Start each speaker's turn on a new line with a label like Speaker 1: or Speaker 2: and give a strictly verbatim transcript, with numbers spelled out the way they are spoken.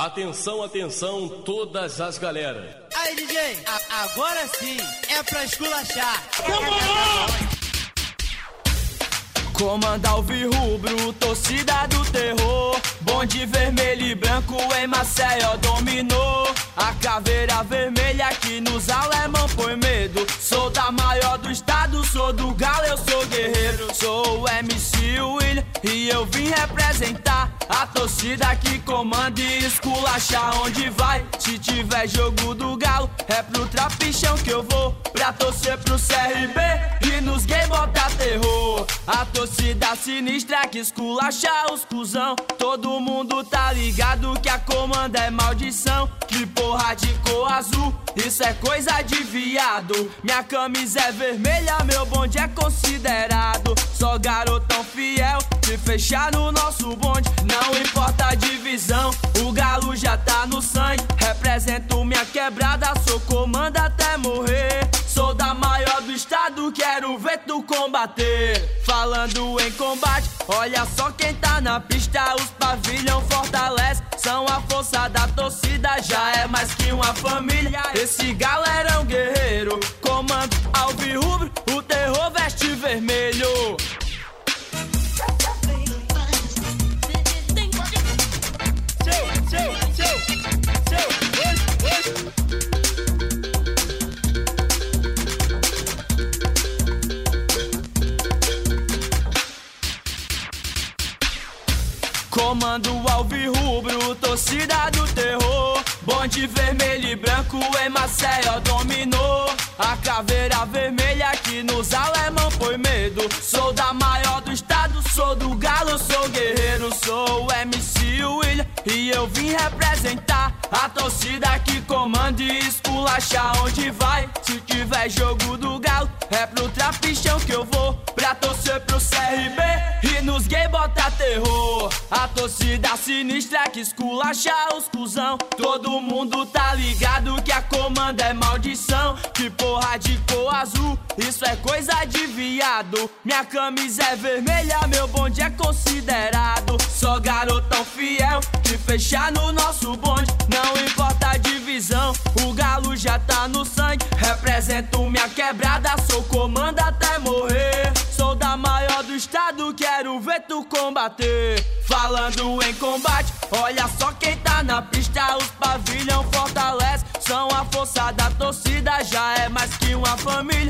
Speaker 1: Atenção, atenção, todas as galera.
Speaker 2: Aí, D J, a- agora sim, é pra esculachar.
Speaker 3: Comanda alvirrubro, torcida do terror. Bonde vermelho e branco em Maceió dominou. A caveira vermelha que nos alemão põe medo. Sou da maior do estado, sou do galo, eu sou guerreiro. Sou o M C William e eu vim representar a torcida que comanda e esculacha onde vai. Se tiver jogo do galo, é pro trapichão que eu vou. Pra torcer pro C R B e nos game botar terror. A torcida sinistra que esculacha os cuzão. Todo mundo tá ligado que a comanda é maldição. Que porra de cor azul, isso é coisa de viado. Minha camisa é vermelha, meu bonde é considerado. Só garotão fiel, se fechar no nosso bonde, não importa a divisão, o galo já tá no sangue. Represento minha quebrada, sou comanda até morrer. Sou da maior do estado, quero ver tu combater. Falando em combate, olha só quem tá na pista. Os pavilhão fortalece, são a força da torcida. Já é mais que uma família, esse galerão guerreiro. Comando alvirrubro, o terror veste vermelho. Comando alvirrubro, torcida do terror. Bonde vermelho e branco em Maceió dominou. A caveira vermelha que nos alemão põe medo. Sou da maior do estado, sou do galo, sou guerreiro. Sou o M C William e eu vim representar a torcida que comanda e esculacha onde vai. Se tiver jogo do galo, é pro trapichão que eu vou. Pra torcer pro C R B e nos game botar terror. A torcida sinistra que esculacha os cuzão. Todo mundo tá ligado que a comanda é maldição. Que porra de cor azul, isso é coisa de viado. Minha camisa é vermelha, meu bonde é considerado. Só garotão fiel, que fechar no nosso bonde, não importa a divisão, o galo já tá no sangue. Represento minha quebrada, sou comanda até morrer. Sou da maior do estado, quero ver tu combater. Falando em combate, olha só quem tá na pista. Os pavilhão fortalece, são a força da torcida. Já é mais que uma família,